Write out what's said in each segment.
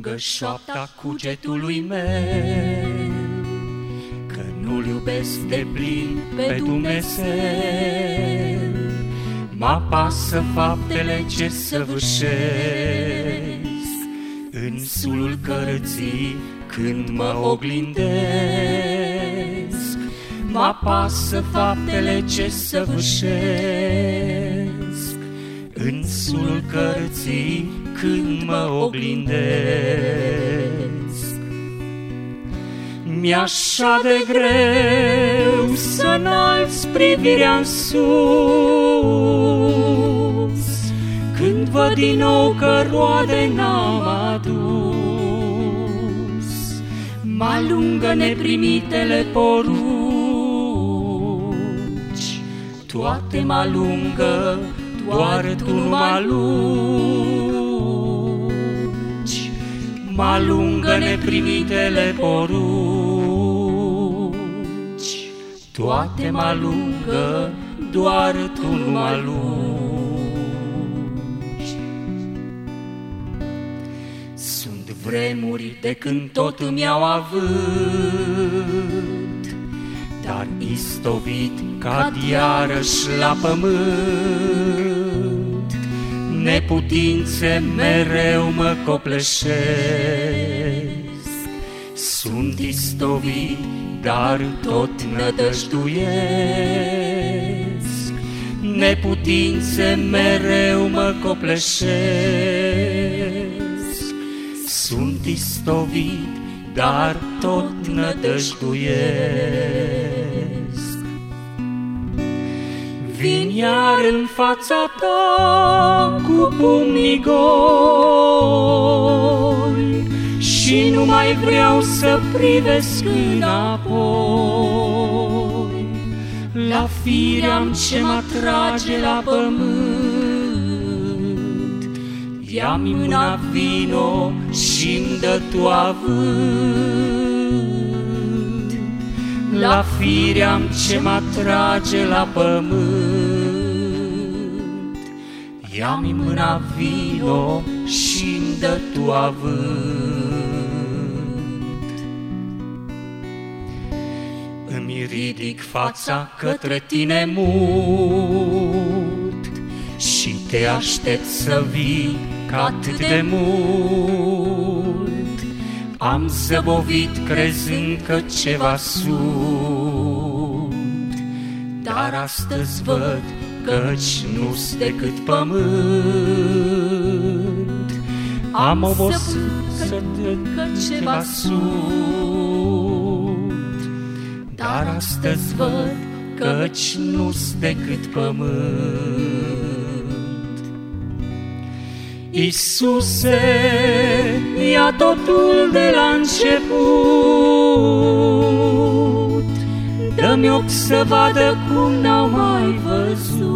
strigă șoapta cugetului meu, că nu-L iubesc de plin pe Dumnezeu. Mă apasă faptele ce săvârșesc în sulul cărății când mă oglindesc. Mă apasă faptele ce săvârșesc în sulul cărății când mă oglindesc. Mi-e așa de greu să înalți privirea în sus, când văd din nou că roade n-am adus. Mă alungă neprimitele poruci, toate mă alungă, doar tu nu mă alungi. Mă alungă neprimitele poruci, toate mă alungă, doar tu nu mă alungi. Sunt vremuri de când tot îmi iau avânt, dar istovit cad iarăși la pământ. Neputințe mereu mă copleșesc, sunt istovit, dar tot nădăjduiesc. Neputințe mereu mă copleșesc, sunt istovit, dar tot nădăjduiesc. Vin iar în fața ta cu pumnii goli și nu mai vreau să privesc înapoi la firea-mi ce mă trage la pământ. Ia-mi mâna, vino și-mi dă tu avânt la firea-mi ce mă trage la pământ. Ia-mi mâna, vino și-mi dă tu avânt. Îmi ridic fața către tine mut și te aștept să vii ca atât de mult. Am zăbovit crezând că ceva sunt, dar astăzi văd căci nu-s decât pământ. Am obosit să cred că ceva sunt, dar astăzi văd căci nu-s decât pământ. Iisuse, ia totul de la început, dă-mi ochi să vadă cum n-au mai văzut.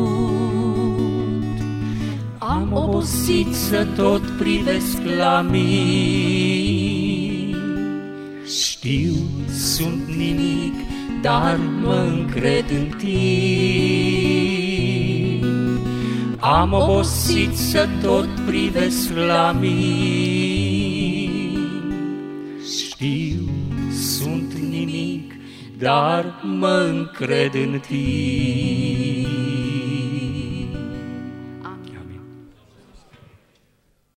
Am obosit să tot privesc la mine, știu, sunt nimic, dar mă încred în tine. Am obosit să tot privesc la mine, știu, sunt nimic, dar mă încred în tine.